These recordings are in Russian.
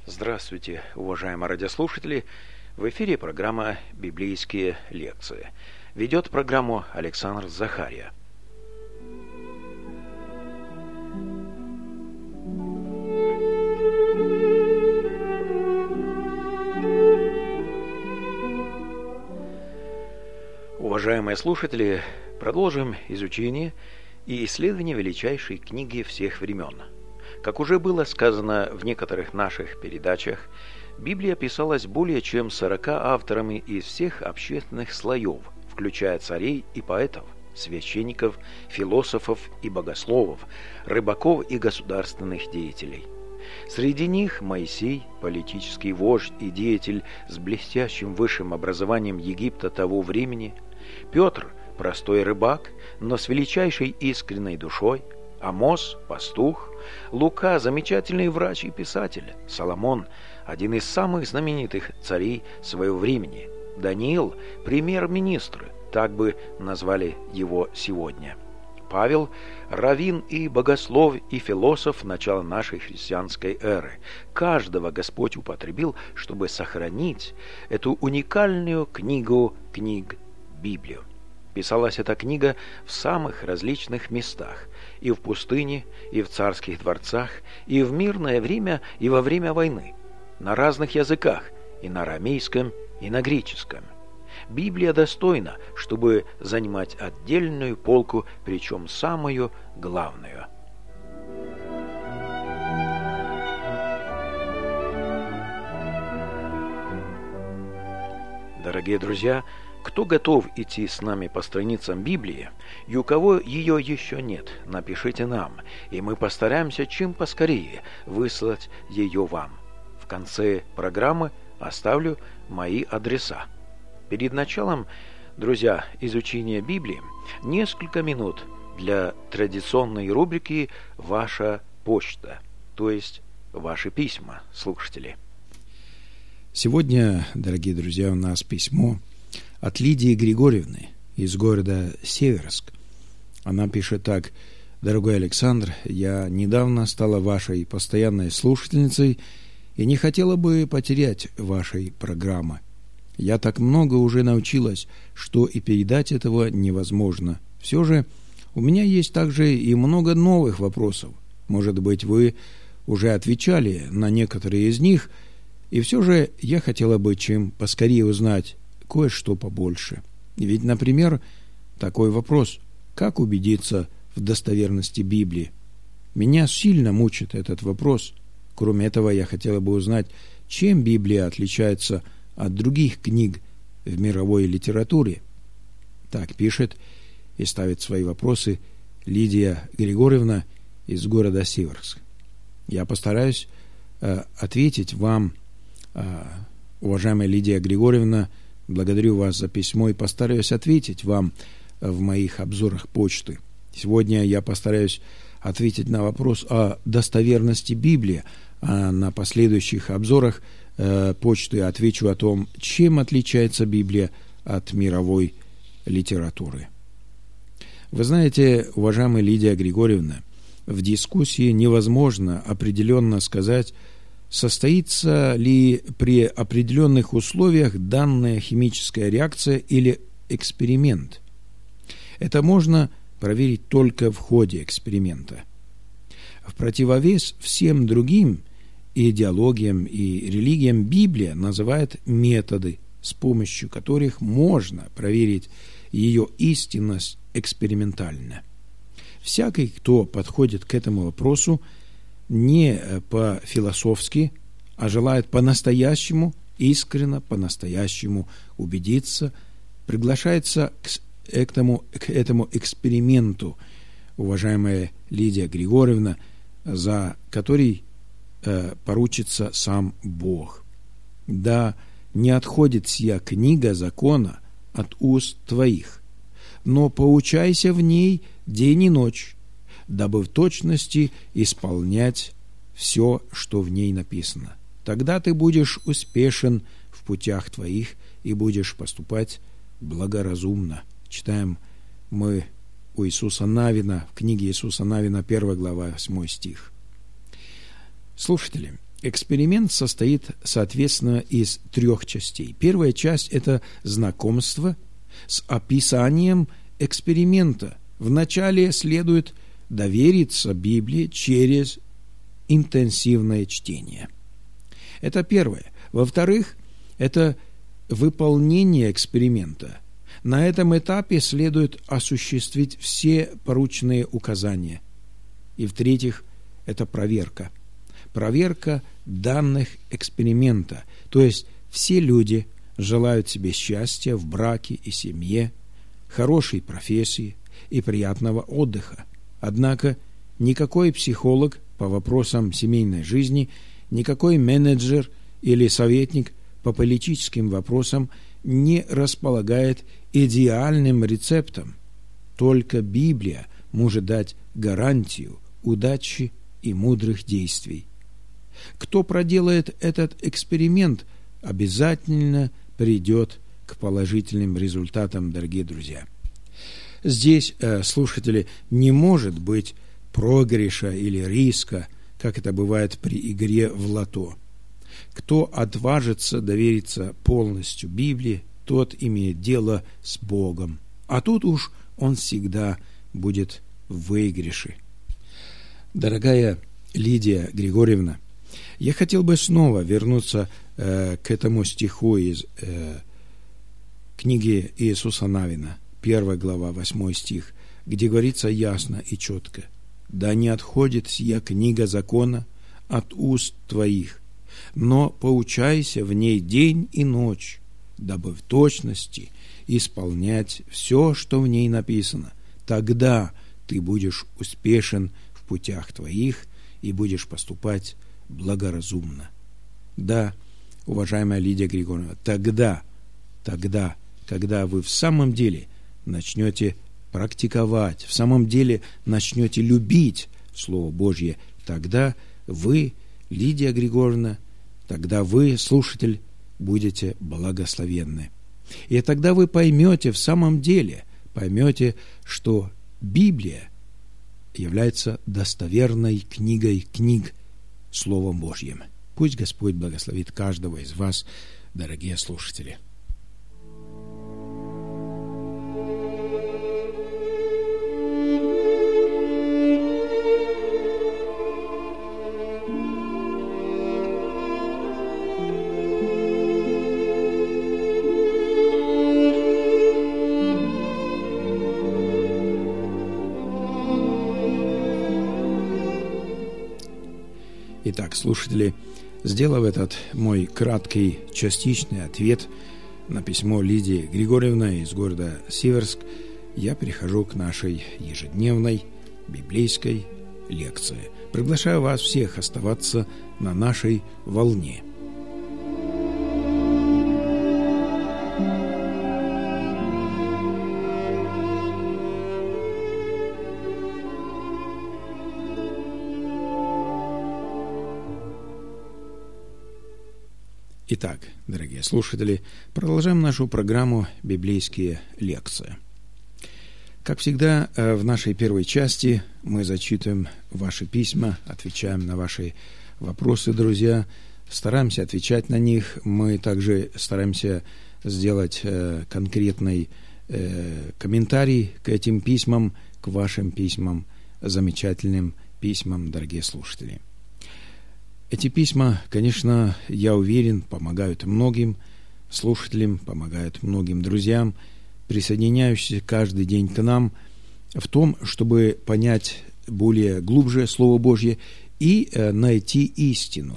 Здравствуйте, уважаемые радиослушатели! В эфире программа «Библейские лекции». Ведет программу Александр Захария. Уважаемые слушатели, продолжим изучение и исследование величайшей книги всех времен. Как уже было сказано в некоторых наших передачах, Библия писалась более чем 40 авторами из всех общественных слоев, включая царей и поэтов, священников, философов и богословов, рыбаков и государственных деятелей. Среди них Моисей, политический вождь и деятель с блестящим высшим образованием Египта того времени, Петр, простой рыбак, но с величайшей искренней душой, Амос, пастух, Лука, замечательный врач и писатель, Соломон, один из самых знаменитых царей своего времени, Даниил, премьер-министр, так бы назвали его сегодня, Павел, раввин и богослов и философ начала нашей христианской эры. Каждого Господь употребил, чтобы сохранить эту уникальную книгу книг Библию. Писалась эта книга в самых различных местах, и в пустыне, и в царских дворцах, и в мирное время, и во время войны, на разных языках, и на арамейском, и на греческом. Библия достойна, чтобы занимать отдельную полку, причем самую главную. Дорогие друзья, кто готов идти с нами по страницам Библии, и у кого ее еще нет, напишите нам, и мы постараемся чем поскорее выслать ее вам. В конце программы оставлю мои адреса. Перед началом, друзья, изучения Библии несколько минут для традиционной рубрики «Ваша почта», то есть ваши письма, слушатели. Сегодня, дорогие друзья, у нас письмо от Лидии Григорьевны из города Северск. Она пишет так: «Дорогой Александр, я недавно стала вашей постоянной слушательницей и не хотела бы потерять вашей программы. Я так много уже научилась, что и передать этого невозможно. Все же у меня есть также и много новых вопросов. Может быть, вы уже отвечали на некоторые из них, и все же я хотела бы чем поскорее узнать кое-что побольше. Ведь, например, такой вопрос: как убедиться в достоверности Библии? Меня сильно мучит этот вопрос. Кроме этого, я хотела бы узнать, чем Библия отличается от других книг в мировой литературе». Так пишет и ставит свои вопросы Лидия Григорьевна из города Северск. Я постараюсь ответить вам, уважаемая Лидия Григорьевна. Благодарю вас за письмо и постараюсь ответить вам в моих обзорах почты. Сегодня я постараюсь ответить на вопрос о достоверности Библии, а на последующих обзорах почты отвечу о том, чем отличается Библия от мировой литературы. Вы знаете, уважаемая Лидия Григорьевна, в дискуссии невозможно определенно сказать, состоится ли при определенных условиях данная химическая реакция или эксперимент. Это можно проверить только в ходе эксперимента. В противовес всем другим идеологиям и религиям Библия называет методы, с помощью которых можно проверить ее истинность экспериментально. Всякий, кто подходит к этому вопросу не по-философски, а желает по-настоящему, искренно, по-настоящему убедиться, приглашается к этому эксперименту, уважаемая Лидия Григорьевна, за который поручится сам Бог. «Да не отходит сия книга закона от уст твоих, но поучайся в ней день и ночь, дабы в точности исполнять все, что в ней написано. Тогда ты будешь успешен в путях твоих и будешь поступать благоразумно». Читаем мы у Иисуса Навина, в книге Иисуса Навина, 1 глава, 8 стих. Слушатели, Эксперимент состоит, соответственно, из 3 частей. Первая часть – это знакомство с описанием эксперимента. Вначале следует довериться Библии через интенсивное чтение. Это первое. Во-вторых, это выполнение эксперимента. На этом этапе следует осуществить все порученные указания. И в-третьих, это проверка. Проверка данных эксперимента. То есть все люди желают себе счастья в браке и семье, хорошей профессии и приятного отдыха. Однако никакой психолог по вопросам семейной жизни, никакой менеджер или советник по политическим вопросам не располагает идеальным рецептом. Только Библия может дать гарантию удачи и мудрых действий. Кто проделает этот эксперимент, обязательно придет к положительным результатам, дорогие друзья. Здесь, слушатели, не может быть проигрыша или риска, как это бывает при игре в лото. Кто отважится довериться полностью Библии, тот имеет дело с Богом. А тут уж он всегда будет в выигрыше. Дорогая Лидия Григорьевна, я хотел бы снова вернуться к этому стиху из книги Иисуса Навина, 1 глава, 8 стих, где говорится ясно и четко: «Да не отходит сия книга закона от уст твоих, но поучайся в ней день и ночь, дабы в точности исполнять все, что в ней написано. Тогда ты будешь успешен в путях твоих и будешь поступать благоразумно». Да, уважаемая Лидия Григорьевна, тогда, когда вы в самом деле начнете практиковать, в самом деле начнете любить Слово Божье, тогда вы, Лидия Григорьевна, тогда вы, слушатель, будете благословенны. И тогда вы поймете, в самом деле, что Библия является достоверной книгой книг, Словом Божьим. Пусть Господь благословит каждого из вас, дорогие слушатели. Итак, слушатели, сделав этот мой краткий частичный ответ на письмо Лидии Григорьевны из города Северск, я перехожу к нашей ежедневной библейской лекции. Приглашаю вас всех оставаться на нашей волне. Итак, дорогие слушатели, продолжаем нашу программу «Библейские лекции». Как всегда, в нашей первой части мы зачитываем ваши письма, отвечаем на ваши вопросы, друзья, стараемся отвечать на них. Мы также стараемся сделать конкретный комментарий к этим письмам, к вашим письмам, замечательным письмам, дорогие слушатели. Эти письма, конечно, я уверен, помогают многим слушателям, помогают многим друзьям, присоединяющимся каждый день к нам в том, чтобы понять более глубже Слово Божье и найти истину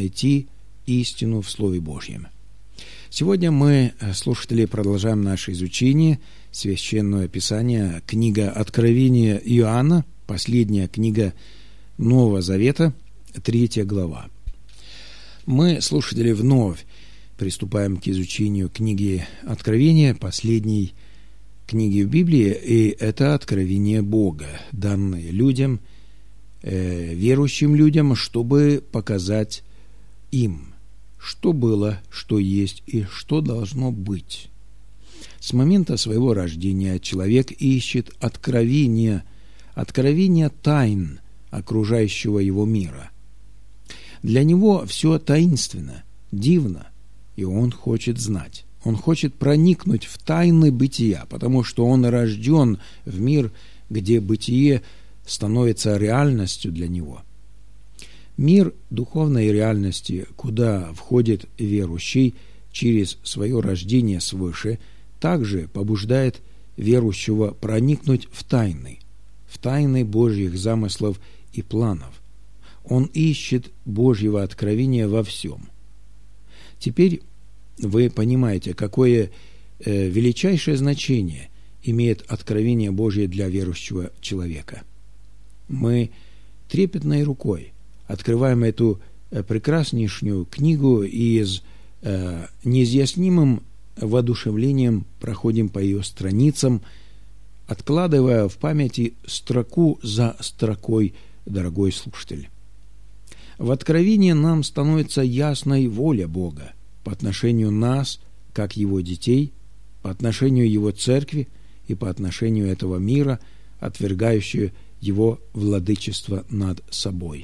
в Слове Божьем. Сегодня мы, слушатели, продолжаем наше изучение Священного Писания, книга Откровения Иоанна, последняя книга Нового Завета, 3 глава. Мы, слушатели, вновь приступаем к изучению книги Откровения, последней книги в Библии, и это откровение Бога, данное людям, верующим людям, чтобы показать им, что было, что есть и что должно быть. С момента своего рождения человек ищет откровения тайн окружающего его мира. Для него все таинственно, дивно, и он хочет знать. Он хочет проникнуть в тайны бытия, потому что он рожден в мир, где бытие становится реальностью для него. Мир духовной реальности, куда входит верующий через свое рождение свыше, также побуждает верующего проникнуть в тайны Божьих замыслов и планов. Он ищет Божьего откровения во всем. Теперь вы понимаете, какое величайшее значение имеет откровение Божье для верующего человека. Мы трепетной рукой открываем эту прекраснейшую книгу и с неизъяснимым воодушевлением проходим по ее страницам, откладывая в памяти строку за строкой, дорогой слушатель. В откровении нам становится ясной воля Бога по отношению нас, как Его детей, по отношению Его церкви и по отношению этого мира, отвергающего Его владычество над собой.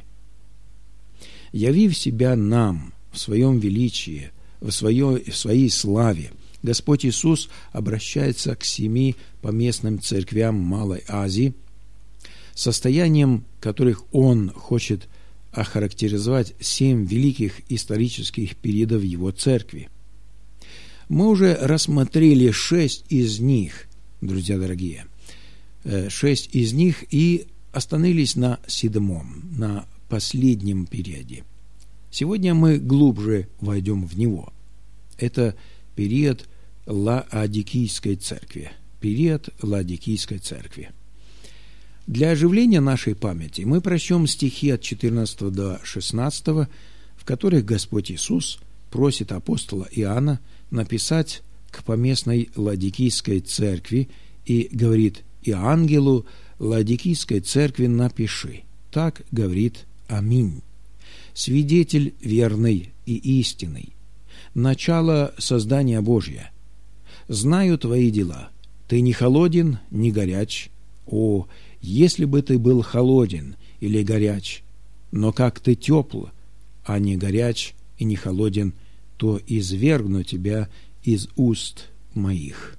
Явив себя нам в своем величии, в своей славе, Господь Иисус обращается к 7 поместным церквям Малой Азии, состоянием которых Он хочет охарактеризовать 7 великих исторических периодов Его церкви. Мы уже рассмотрели 6 из них, друзья дорогие, 6 из них и остановились на 7-м, на последнем периоде. Сегодня мы глубже войдем в него. Это период Лаодикийской церкви. Период Лаодикийской церкви. Для оживления нашей памяти мы прочтем стихи от 14 до 16, в которых Господь Иисус просит апостола Иоанна написать к поместной Лаодикийской церкви и говорит: «И ангелу Лаодикийской церкви напиши, так говорит Аминь, свидетель верный и истинный, начало создания Божия. Знаю твои дела, ты не холоден, не горяч. О, если бы ты был холоден или горяч, но как ты тепл, а не горяч и не холоден, то извергну тебя из уст моих».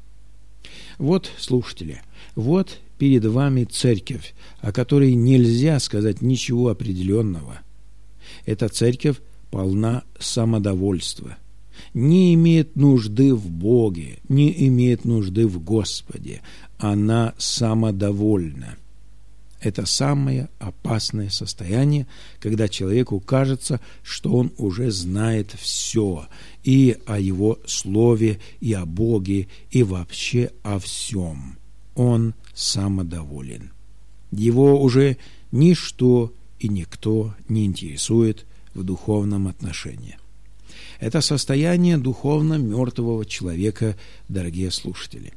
Вот, слушатели, вот перед вами церковь, о которой нельзя сказать ничего определенного. Эта церковь полна самодовольства, не имеет нужды в Боге, не имеет нужды в Господе. Она самодовольна. Это самое опасное состояние, когда человеку кажется, что он уже знает все и о Его Слове, и о Боге, и вообще о всем. Он самодоволен. Его уже ничто и никто не интересует в духовном отношении. Это состояние духовно мертвого человека, дорогие слушатели,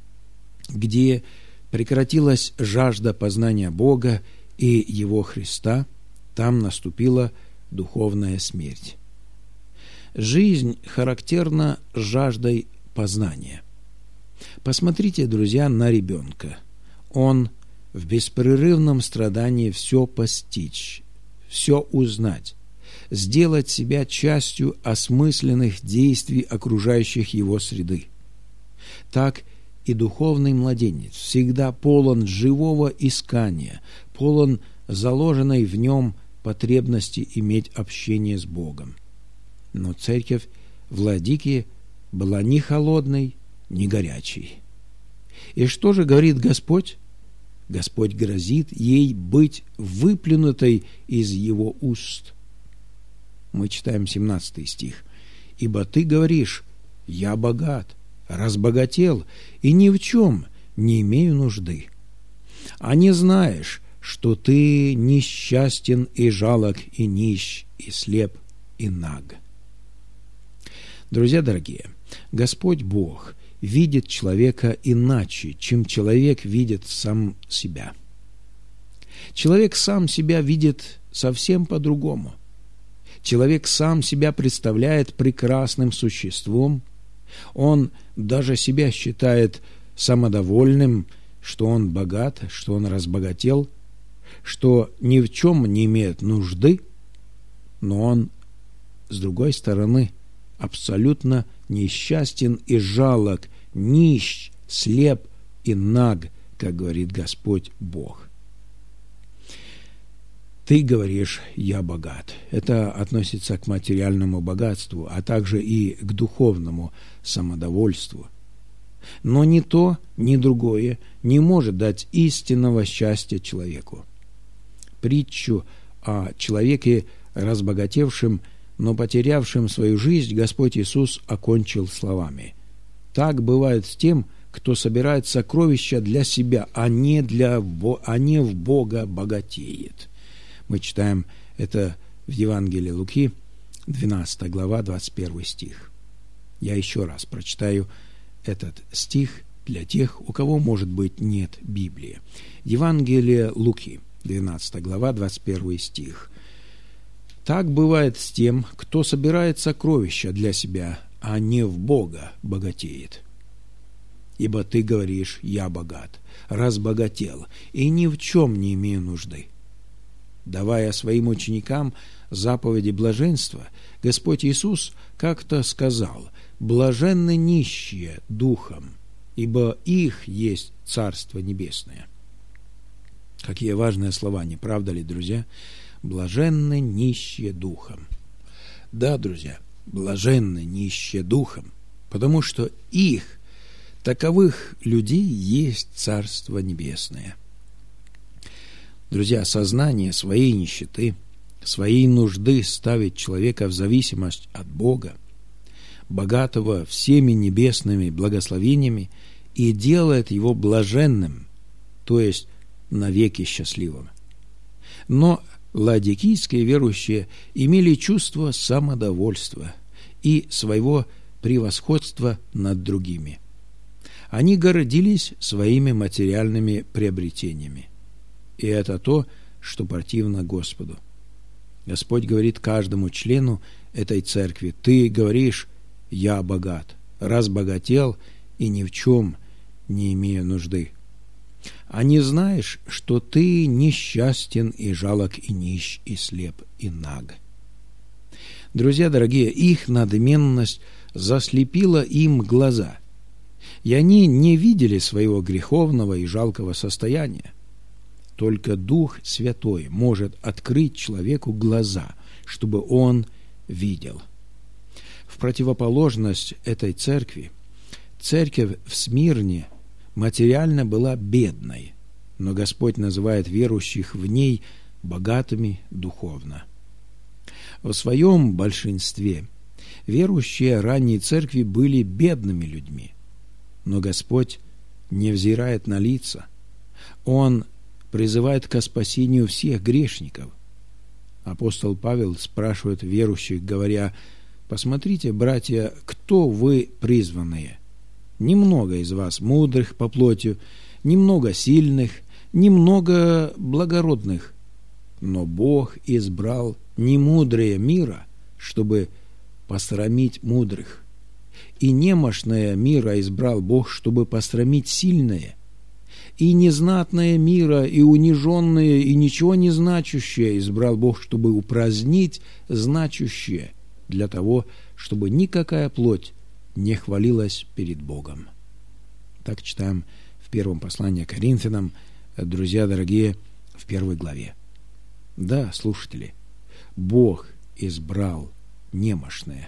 где прекратилась жажда познания Бога и Его Христа, там наступила духовная смерть. Жизнь характерна жаждой познания. Посмотрите, друзья, на ребенка. Он в беспрерывном страдании все постичь, все узнать, сделать себя частью осмысленных действий окружающих его среды. Так и духовный младенец всегда полон живого искания, полон заложенной в нем потребности иметь общение с Богом. Но церковь в Лаодикии была ни холодной, ни горячей. И что же говорит Господь? Господь грозит ей быть выплюнутой из Его уст. Мы читаем 17 стих. «Ибо ты говоришь: я богат, разбогател, и ни в чем не имею нужды. А не знаешь, что ты несчастен и жалок, и нищ, и слеп, и наг». Друзья дорогие, Господь Бог видит человека иначе, чем человек видит сам себя. Человек сам себя видит совсем по-другому. Человек сам себя представляет прекрасным существом. Он даже себя считает самодовольным, что он богат, что он разбогател, что ни в чем не имеет нужды. но он, с другой стороны, абсолютно несчастен и жалок, нищ, слеп и наг, как говорит Господь Бог. Ты говоришь: «Я богат». Это относится к материальному богатству, а также и к духовному самодовольству. Но ни то, ни другое не может дать истинного счастья человеку. Притчу о человеке, разбогатевшем, но потерявшем свою жизнь, Господь Иисус окончил словами: «Так бывает с тем, кто собирает сокровища для себя, а не в Бога богатеет». Мы читаем это в Евангелии Луки, 12 глава, 21 стих. Я еще раз прочитаю этот стих для тех, у кого, может быть, нет Библии. Евангелие Луки, 12 глава, 21 стих. «Так бывает с тем, кто собирает сокровища для себя, а не в Бога богатеет. Ибо ты говоришь: я богат, разбогател, и ни в чем не имею нужды». Давая своим ученикам заповеди блаженства, Господь Иисус как-то сказал: «Блаженны нищие духом, ибо их есть Царство Небесное». Какие важные слова, не правда ли, друзья? Блаженны нищие духом. Да, друзья, блаженны нищие духом, потому что их, таковых людей, есть Царство Небесное. Друзья, сознание своей нищеты, своей нужды ставит человека в зависимость от Бога, богатого всеми небесными благословениями, и делает его блаженным, то есть навеки счастливым. Но ладикийские верующие имели чувство самодовольства и своего превосходства над другими. Они гордились своими материальными приобретениями. И это то, что противно Господу. Господь говорит каждому члену этой церкви: «Ты говоришь: я богат, разбогател и ни в чем не имею нужды. А не знаешь, что ты несчастен и жалок и нищ и слеп и наг». Друзья дорогие, их надменность заслепила им глаза, и они не видели своего греховного и жалкого состояния. Только Дух Святой может открыть человеку глаза, чтобы он видел. В противоположность этой церкви, церковь в Смирне материально была бедной, но Господь называет верующих в ней богатыми духовно. В своем большинстве верующие ранней церкви были бедными людьми, но Господь не взирает на лица. Он призывает ко спасению всех грешников. Апостол Павел спрашивает верующих, говоря: «Посмотрите, братья, кто вы призванные? Немного из вас мудрых по плоти, немного сильных, немного благородных. Но Бог избрал немудрое мира, чтобы посрамить мудрых. И немощное мира избрал Бог, чтобы посрамить сильное. И незнатное мира, и униженное, и ничего не значащее избрал Бог, чтобы упразднить значащее, для того, чтобы никакая плоть не хвалилась перед Богом». Так читаем в первом послании к Коринфянам, друзья дорогие, в 1 главе. Да, слушатели, Бог избрал немощное,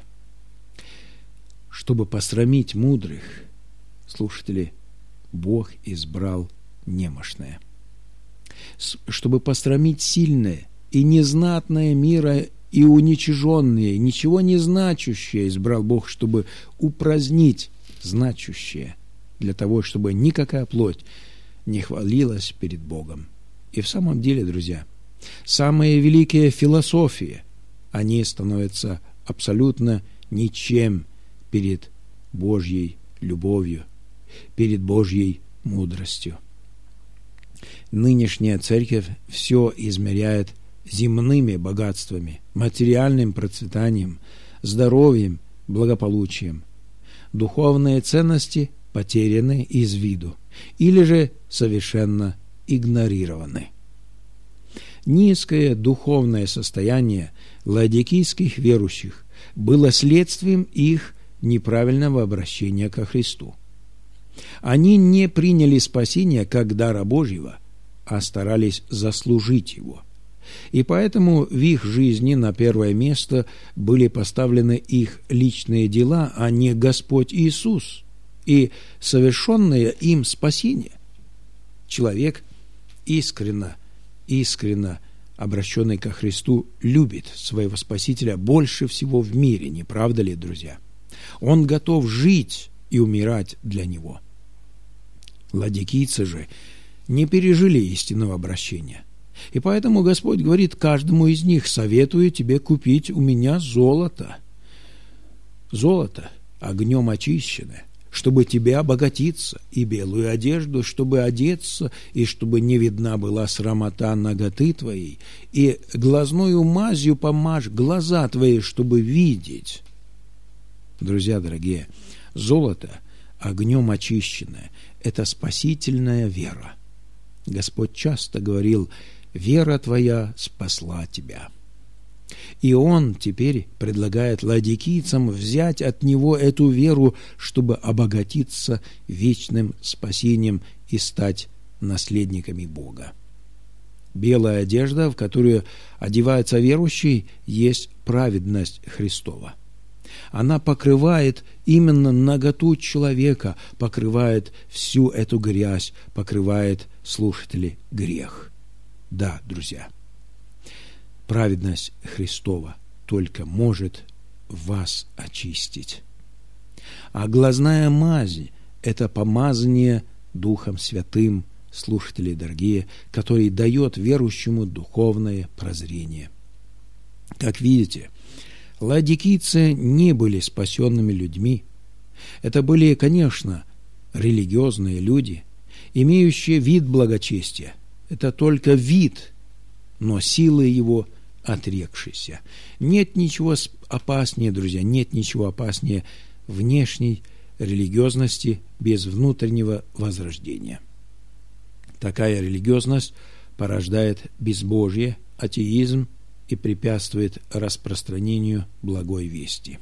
чтобы посрамить мудрых. Слушатели, Бог избрал немощное, чтобы посрамить сильное и незнатное мира, и уничиженные, ничего не значащее избрал Бог, чтобы упразднить значущее, для того, чтобы никакая плоть не хвалилась перед Богом. И в самом деле, друзья, самые великие философии, они становятся абсолютно ничем перед Божьей любовью, перед Божьей мудростью. Нынешняя церковь все измеряет земными богатствами, материальным процветанием, здоровьем, благополучием. Духовные ценности потеряны из виду или же совершенно игнорированы. Низкое духовное состояние ладикийских верующих было следствием их неправильного обращения ко Христу. Они не приняли спасение как дара Божьего, а старались заслужить его. И поэтому в их жизни на первое место были поставлены их личные дела, а не Господь Иисус и совершенное им спасение. Человек, искренно обращенный ко Христу, любит своего Спасителя больше всего в мире, не правда ли, друзья? Он готов жить и умирать для Него. Ладикийцы же не пережили истинного обращения. И поэтому Господь говорит каждому из них: советую тебе купить у меня золото. Золото, огнем очищенное, чтобы тебе обогатиться, и белую одежду, чтобы одеться, и чтобы не видна была срамота наготы твоей, и глазною мазью помажь глаза твои, чтобы видеть. Друзья дорогие, золото, огнем очищенное, это спасительная вера. Господь часто говорил: вера твоя спасла тебя. И Он теперь предлагает ладикийцам взять от Него эту веру, чтобы обогатиться вечным спасением и стать наследниками Бога. Белая одежда, в которую одевается верующий, есть праведность Христова. Она покрывает именно наготу человека, покрывает всю эту грязь, покрывает, слушатели, грех. Да, друзья, праведность Христова только может вас очистить. А глазная мазь – это помазание Духом Святым, слушатели дорогие, который дает верующему духовное прозрение. Как видите, ладикийцы не были спасенными людьми. Это были, конечно, религиозные люди, имеющие вид благочестия. Это только вид, но силы его отрекшиеся. Нет ничего опаснее, друзья, нет ничего опаснее внешней религиозности без внутреннего возрождения. Такая религиозность порождает безбожие, атеизм и препятствует распространению благой вести.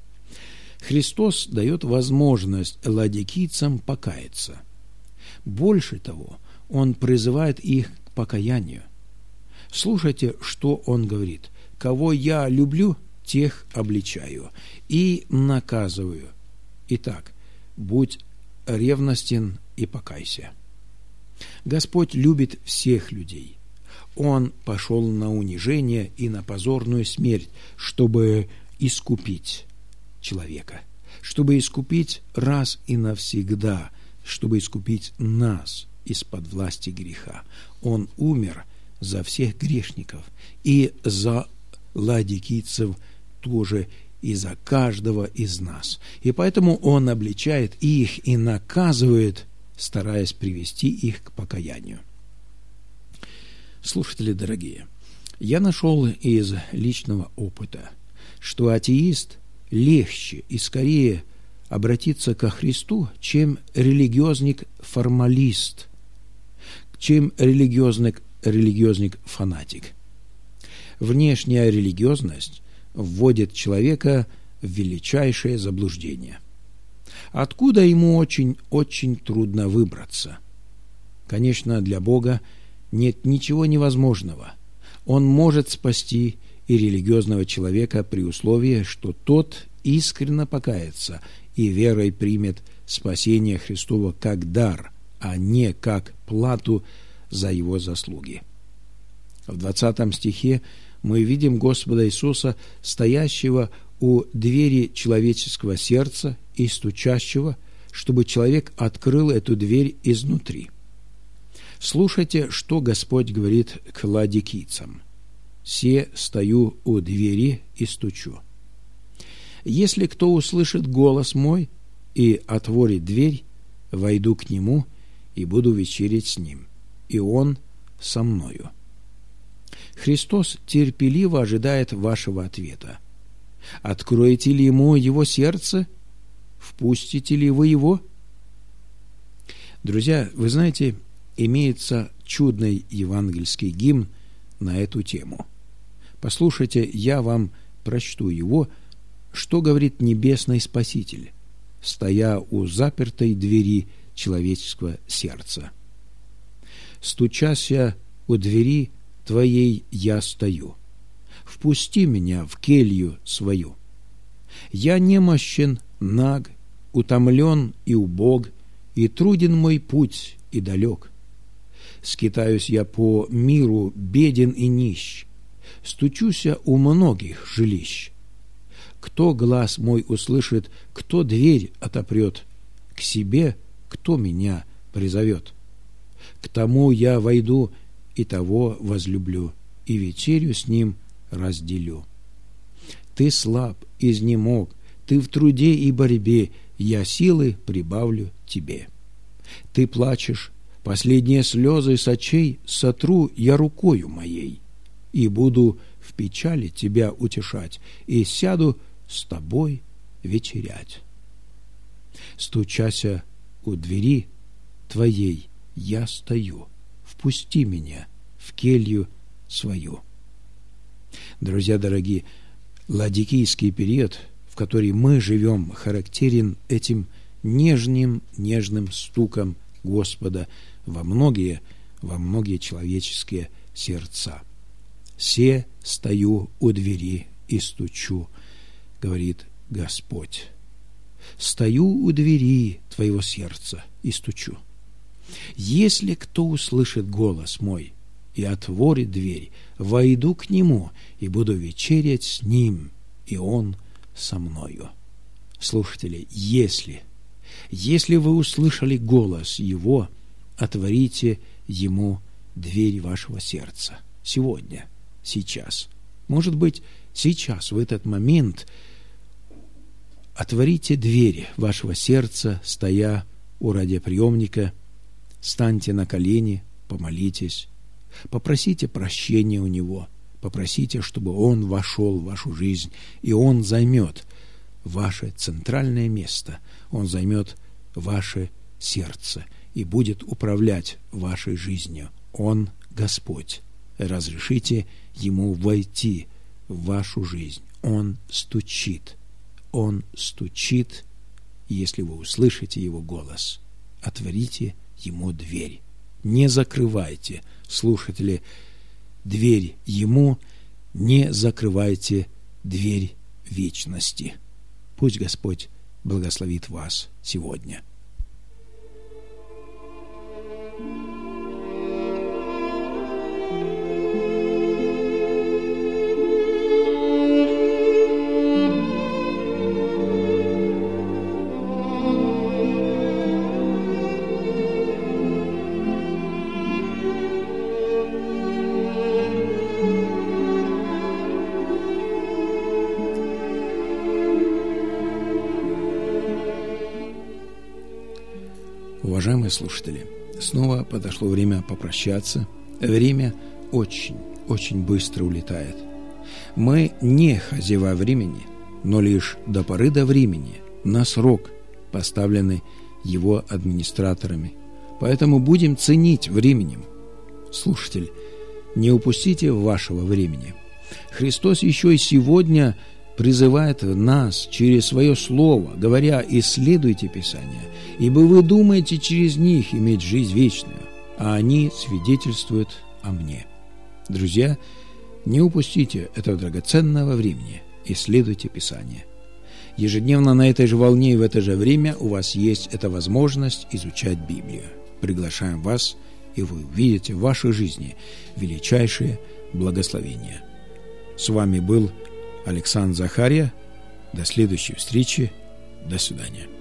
Христос дает возможность ладикийцам покаяться. Больше того, Он призывает их к покаянию. Слушайте, что Он говорит: «Кого я люблю, тех обличаю и наказываю. Итак, будь ревностен и покайся». Господь любит всех людей. Он пошел на унижение и на позорную смерть, чтобы искупить человека, чтобы искупить раз и навсегда, чтобы искупить нас из-под власти греха. Он умер за всех грешников и за ладикийцев тоже, и за каждого из нас. И поэтому Он обличает их и наказывает, стараясь привести их к покаянию. Слушатели дорогие, я нашел из личного опыта, что атеист легче и скорее обратиться ко Христу, чем религиозник-формалист, чем религиозник-фанатик. Внешняя религиозность вводит человека в величайшее заблуждение, откуда ему очень трудно выбраться. Конечно, для Бога нет ничего невозможного. Он может спасти и религиозного человека при условии, что тот искренне покается и верой примет спасение Христово как дар, а не как плату за его заслуги. В 20 стихе мы видим Господа Иисуса, стоящего у двери человеческого сердца и стучащего, чтобы человек открыл эту дверь изнутри. Слушайте, что Господь говорит к ладикийцам: «Се стою у двери и стучу. Если кто услышит голос мой и отворит дверь, войду к нему и буду вечерять с ним, и он со мною». Христос терпеливо ожидает вашего ответа. Откроете ли ему его сердце? Впустите ли вы его? Друзья, вы знаете, имеется чудный евангельский гимн на эту тему. Послушайте, я вам прочту его, что говорит Небесный Спаситель, стоя у запертой двери человеческого сердца. «Стучася у двери твоей я стою, впусти меня в келью свою. Я немощен, наг, утомлен и убог, и труден мой путь и далек. Скитаюсь я по миру беден и нищ, стучуся у многих жилищ. Кто глаз мой услышит, кто дверь отопрет, к себе кто меня призовет? К тому я войду и того возлюблю, и вечерю с ним разделю. Ты слаб, изнемог, ты в труде и борьбе, я силы прибавлю тебе. Ты плачешь, последние слезы с очей сотру я рукою моей, и буду в печали тебя утешать, и сяду с тобой вечерять. Стучася у двери твоей я стою, впусти меня в келью свою». Друзья дорогие, ладикийский период, в который мы живем, характерен этим нежным стуком Господа во многие человеческие сердца. «Се стою у двери и стучу», — говорит Господь. «Стою у двери твоего сердца и стучу. Если кто услышит голос мой и отворит дверь, войду к нему и буду вечерять с ним, и он со мною». Слушатели, если вы услышали голос его, отворите ему дверь вашего сердца. Сегодня, сейчас. Может быть, сейчас, в этот момент, отворите дверь вашего сердца, стоя у радиоприемника, станьте на колени, помолитесь, попросите прощения у него, попросите, чтобы он вошел в вашу жизнь, и он займет ваше центральное место, он займет ваше сердце и будет управлять вашей жизнью. Он Господь. Разрешите ему войти в вашу жизнь. Он стучит. Он стучит. Если вы услышите его голос, отворите ему дверь. Не закрывайте, слушатели, дверь ему, не закрывайте дверь вечности. Пусть Господь благословит вас сегодня. Уважаемые слушатели, снова подошло время попрощаться. Время очень быстро улетает. Мы не хозяева времени, но лишь до поры до времени, на срок, поставленный его администраторами. Поэтому будем ценить временем. Слушатель, не упустите вашего времени. Христос еще и сегодня призывает нас через свое слово, говоря: «Исследуйте Писания, ибо вы думаете через них иметь жизнь вечную, а они свидетельствуют о мне». Друзья, не упустите этого драгоценного времени, исследуйте Писание. Ежедневно на этой же волне и в это же время у вас есть эта возможность изучать Библию. Приглашаем вас, и вы увидите в вашей жизни величайшее благословение. С вами был Александр Захария. До следующей встречи. До свидания.